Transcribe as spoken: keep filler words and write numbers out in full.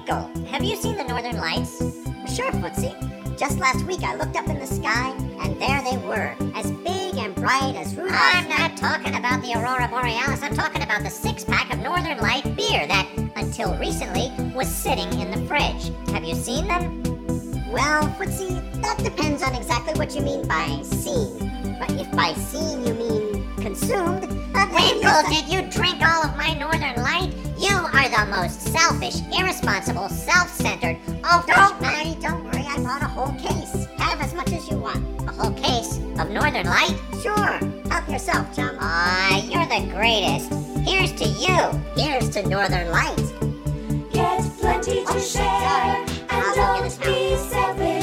Twinkle, have you seen the Northern Lights? Sure, Footsie. Just last week I looked up in the sky, and there they were, as big and bright as Rudolph's. I'm not talking about the Aurora Borealis. I'm talking about the six-pack of Northern Light beer that, until recently, was sitting in the fridge. Have you seen them? Well, Footsie, that depends on exactly what you mean by seen. But if by seen you mean consumed, then Twinkle, yes, I- did you drink all of my Northern Light? You are the most selfish, irresponsible, self-centered, oh, Don't worry, don't worry. I bought a whole case. Have as much as you want. a whole case of Northern Light? Sure. Help yourself, chum. Aw, you're the greatest. Here's to you. Here's to Northern Light. Get plenty to Oh, share, sorry. and I'll go get don't us now. be selfish.